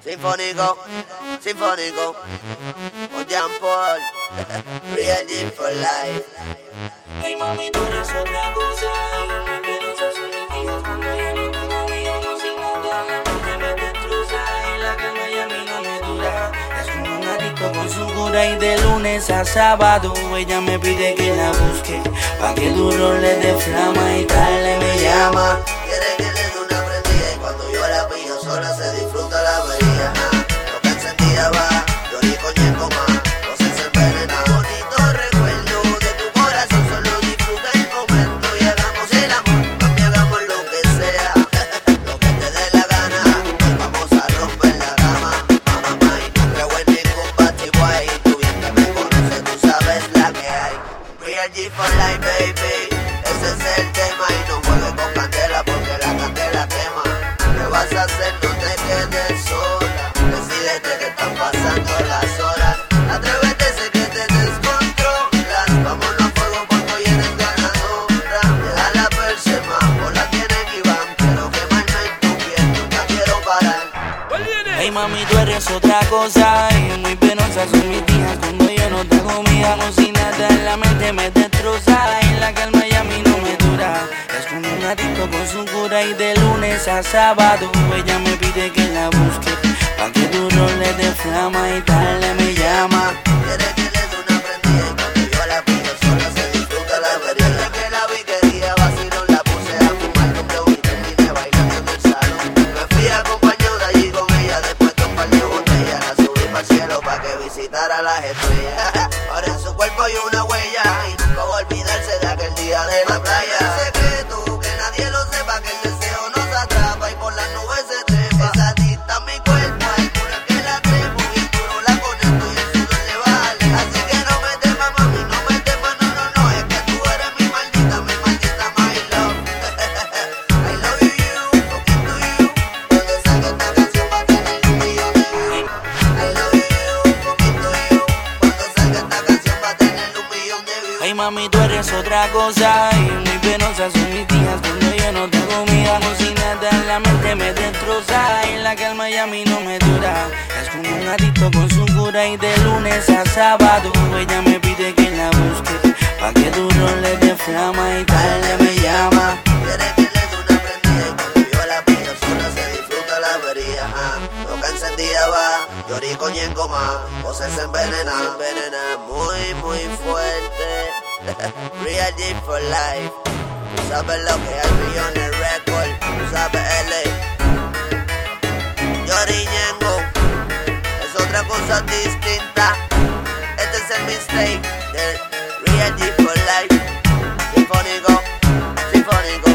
Sinfónico, sinfónico, con Jean Paul, Real G for life. Hey mami, tú eres otra cosa. Pero se sometía cuando ya no te movíamos sin nada. La mente me destroza y la calma ya a mí no me dura. Es como un adicto con su cura y de lunes a sábado ella me pide que la busque, pa' que duro le dé flama y tal me llama. Quiere que le dé una prendida y cuando yo la pillo sola se disfruta la avería. Lo que encendida va, yo ni coñeco más, no se envenena. Bonito recuerdo de tu corazón, solo disfruta el momento y hagamos el amor, mami, hagamos lo que sea, lo que te dé la gana. Hoy vamos a romper la cama, mamá, y no creo en ningún batiboy. Tú bien que me conoces, tú sabes la que hay. Real G for life, baby, ese es el tema y no juegues con candela porque la candela quema. ¿Qué vas a hacer? No te quedes sola, decídete que están pasando las horas. Atrévete, sé que te descontrolas, vámonos a fuego cuando eres ganadora. Deja la persema, o la tienen y van. Quiero quemarme en tu piel, nunca quiero parar. Hey mami, tú eres otra cosa y muy penosa son mis días cuando yo no te comida. No sin nada en la mente me destroza y la calma ya a mí no me dura. Es como un adicto con su cura y de lunes a sábado ella me pide que la busque, pa' que duro le dé flama y tal me llama. Quiere que le dé una prendida y cuando yo la pillo sola se disfruta la avería. Desde que la vi quería vacilón, la puse a fumar con blow y terminé bailando en el salón. Me fui acompañado de allí con ella, después de un par de botellas la subí para el cielo pa' que visitara las estrellas. Ahora en su cuerpo hay una huella y nunca voy a olvidarse de aquel día de la playa. Secreto, que nadie lo sepa, que el deseo nos atrapa y por las nubes se trepa. Esa adicta a mi cuerpo, hay cura que la trepo y duro la conecto y el sudor le vale. Así que no me temas, mami, no me temas, no, no, no. Es que tú eres mi maldita my love. I love you, fucking to you. Cuando salga esta canción va a tener 1,000,000 de views. I love you, fucking to you. Cuando salga esta canción va a tener 1,000,000 de views. Ay mami, tú eres otra cosa y muy penosa son mis días cuando yo no te comida. No sin nada en la mente me destroza y la calma ya a mí no me dura. Es como un adicto con su cura y de lunes a sábado ella me pide que la busque, pa' que duro le dé flama y tal me llama. Quiere que le dé una prendida y cuando yo la pillo sola se disfruta la avería. Lo que encendida va, llorí con ñengo más, voces envenenan, muy, muy fuerte. Real G for life. Tú sabes lo que hay, Billones Record. Tú sabes LA. Llorí ñengo, es otra cosa distinta. Este es el mistake de Real G for life. Sinfónico, sinfónico.